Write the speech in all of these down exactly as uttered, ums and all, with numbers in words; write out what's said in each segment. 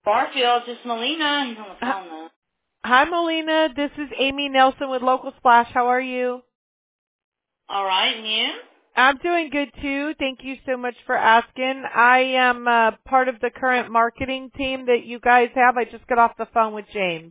Barfield, just Melina. He's on the Hi, phone though. hi, Melina. This is Amy Nelson with Local Splash. How are you? All right, and you? I'm doing good too. Thank you so much for asking. I am uh, part of the current marketing team that you guys have. I just got off the phone with James.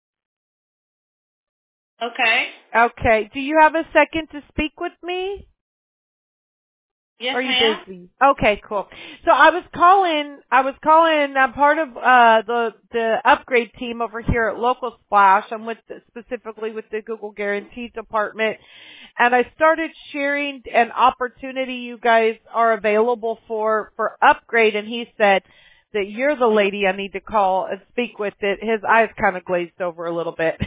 Okay. Okay. Do you have a second to speak with me? Yes, Or are you ma'am. busy? Okay, cool. So I was calling, I was calling, I'm part of, uh, the, the upgrade team over here at Local Splash. I'm with, specifically with the Google Guarantee department. And I started sharing an opportunity you guys are available for, for upgrade. And he said that you're the lady I need to call and speak with it. His eyes kind of glazed over a little bit.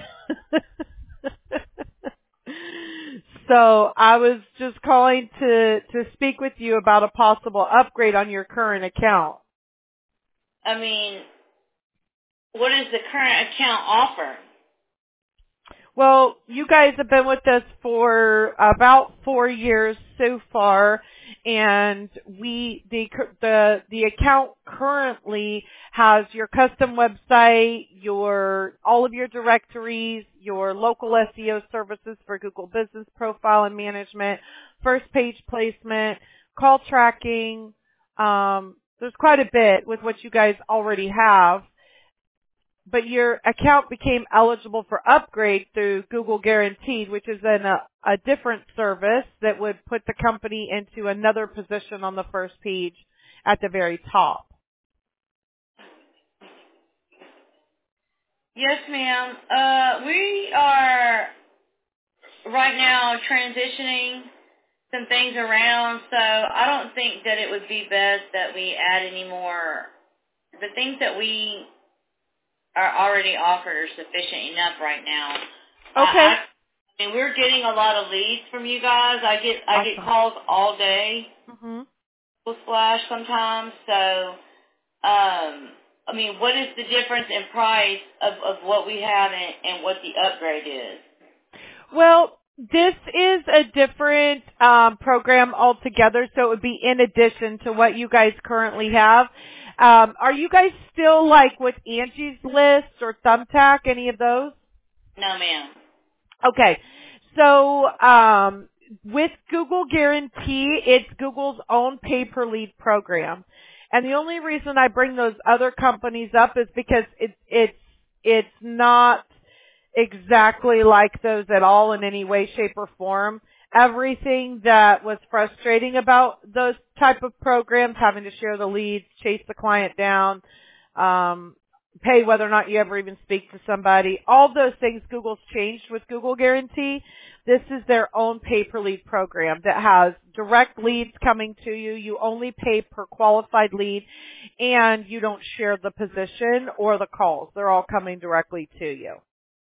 So I was just calling to, to speak with you about a possible upgrade on your current account. I mean, what does the current account offer? Well, you guys have been with us for about four years so far, and we the the the account currently has your custom website, your all of your directories, your local S E O services for Google Business Profile and management, first page placement, call tracking. Um, there's quite a bit with what you guys already have. But your account became eligible for upgrade through Google Guaranteed, which is in a, a different service that would put the company into another position on the first page at the very top. Yes, ma'am. Uh, we are right now transitioning some things around, so I don't think that it would be best that we add any more. The things that we are already offered are sufficient enough right now. I, Okay. I and we're getting a lot of leads from you guys. I get I get Awesome. calls all day hmm with Splash sometimes. So, um, I mean, what is the difference in price of, of what we have and, and what the upgrade is? Well, this is a different um, program altogether, so it would be in addition to what you guys currently have. Um, are you guys still like with Angie's List or Thumbtack, any of those? No, ma'am. Okay. So, um, with Google Guarantee, it's Google's own pay-per-lead program. And the only reason I bring those other companies up is because it's, it's, it's not exactly like those at all in any way, shape, or form. Everything that was frustrating about those type of programs, having to share the leads, chase the client down, um, pay whether or not you ever even speak to somebody, all those things Google's changed with Google Guarantee. This is their own pay-per-lead program that has direct leads coming to you. You only pay per qualified lead, and you don't share the position or the calls. They're all coming directly to you.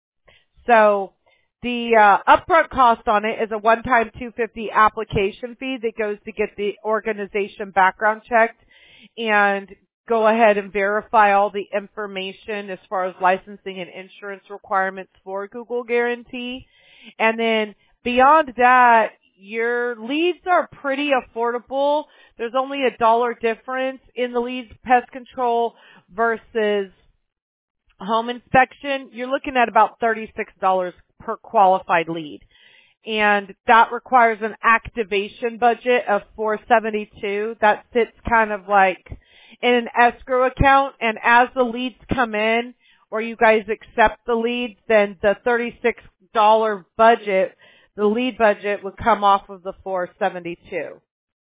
So the uh, upfront cost on it is a one-time two hundred fifty dollars application fee that goes to get the organization background checked and go ahead and verify all the information as far as licensing and insurance requirements for Google Guarantee. And then beyond that, your leads are pretty affordable. There's only a dollar difference in the leads pest control versus home inspection. You're looking at about thirty-six dollars per qualified lead. And that requires an activation budget of four hundred seventy-two dollars. That sits kind of like in an escrow account, and as the leads come in or you guys accept the leads, then the thirty-six dollars budget, the lead budget would come off of the four hundred seventy-two dollars.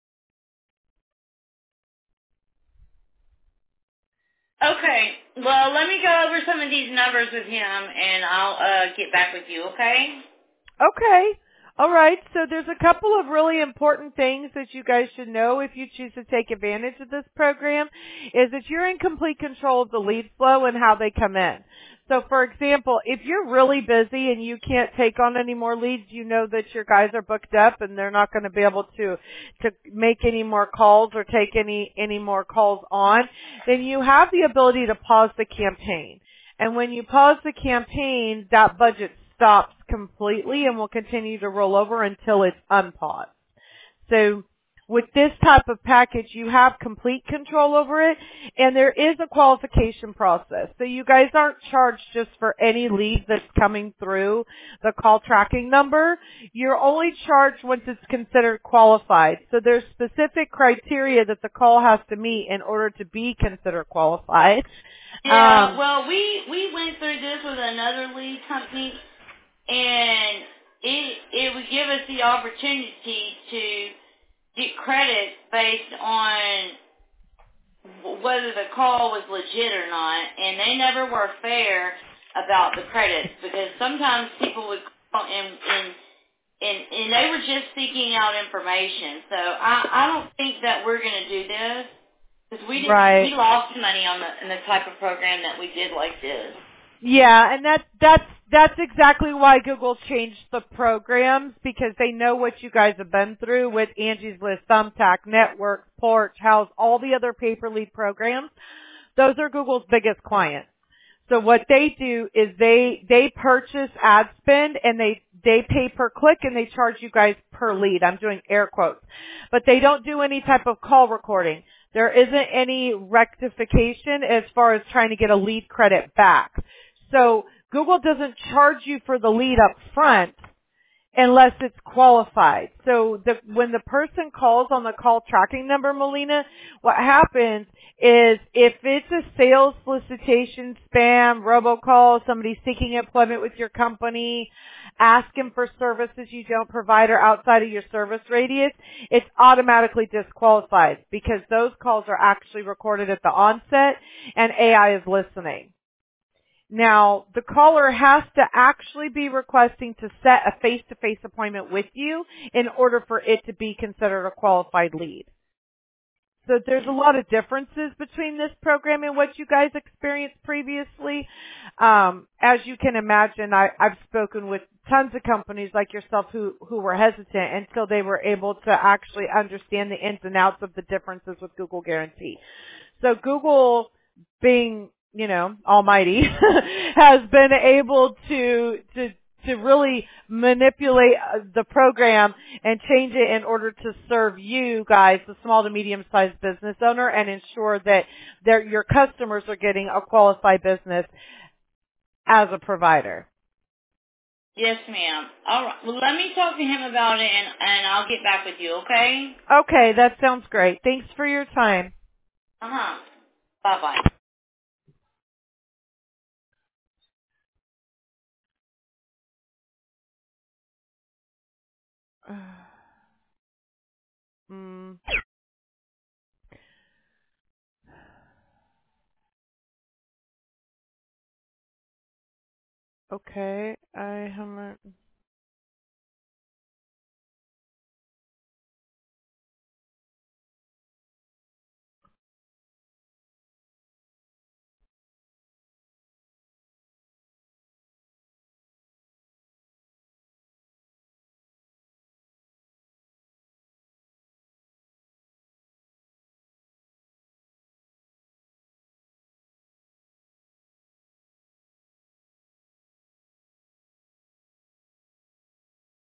Okay. Well, let me go over some of these numbers with him, and I'll uh, get back with you, okay? Okay. All right. So there's a couple of really important things that you guys should know if you choose to take advantage of this program is that you're in complete control of the lead flow and how they come in. So for example, if you're really busy and you can't take on any more leads, you know that your guys are booked up and they're not going to be able to, to make any more calls or take any, any more calls on, then you have the ability to pause the campaign. And when you pause the campaign, that budget stops completely and will continue to roll over until it's unpaused. So With this type of package, you have complete control over it, and there is a qualification process. So you guys aren't charged just for any lead that's coming through the call tracking number. You're only charged once it's considered qualified. So there's specific criteria that the call has to meet in order to be considered qualified. Yeah, Um, well, we, we went through this with another lead company, and it, it would give us the opportunity to get credit based on whether the call was legit or not, and they never were fair about the credits because sometimes people would call and and and, and they were just seeking out information. So I I don't think that we're going to do this because we didn't right. we lost money on the in the type of program that we did like this. Yeah, and that that's that's exactly why Google changed the programs, because they know what you guys have been through with Angie's List, Thumbtack, Network, Porch, House, all the other pay per lead programs. Those are Google's biggest clients. So what they do is they they purchase ad spend and they they pay per click and they charge you guys per lead. I'm doing air quotes. But they don't do any type of call recording. There isn't any rectification as far as trying to get a lead credit back. So Google doesn't charge you for the lead up front unless it's qualified. So the, when the person calls on the call tracking number, Melina, what happens is if it's a sales solicitation, spam, robocall, somebody seeking employment with your company, asking for services you don't provide or outside of your service radius, it's automatically disqualified because those calls are actually recorded at the onset and A I is listening. Now, the caller has to actually be requesting to set a face-to-face appointment with you in order for it to be considered a qualified lead. So there's a lot of differences between this program and what you guys experienced previously. Um, as you can imagine, I, I've spoken with tons of companies like yourself who, who were hesitant until they were able to actually understand the ins and outs of the differences with Google Guarantee. So Google, being, you know, almighty, has been able to, to, to really manipulate the program and change it in order to serve you guys, the small to medium sized business owner, and ensure that their, your customers are getting a qualified business as a provider. Yes, ma'am. All right. Well, let me talk to him about it, and, and I'll get back with you, okay? Okay, that sounds great. Thanks for your time. Uh-huh. Bye-bye. mm. Okay, I haven't.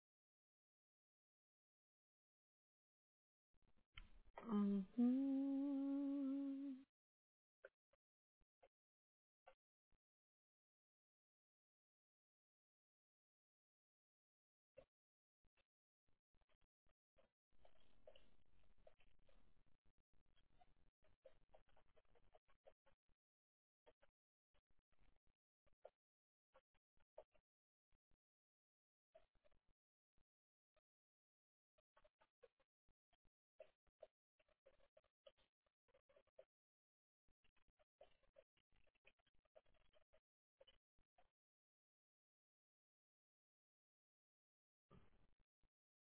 Mm-hmm.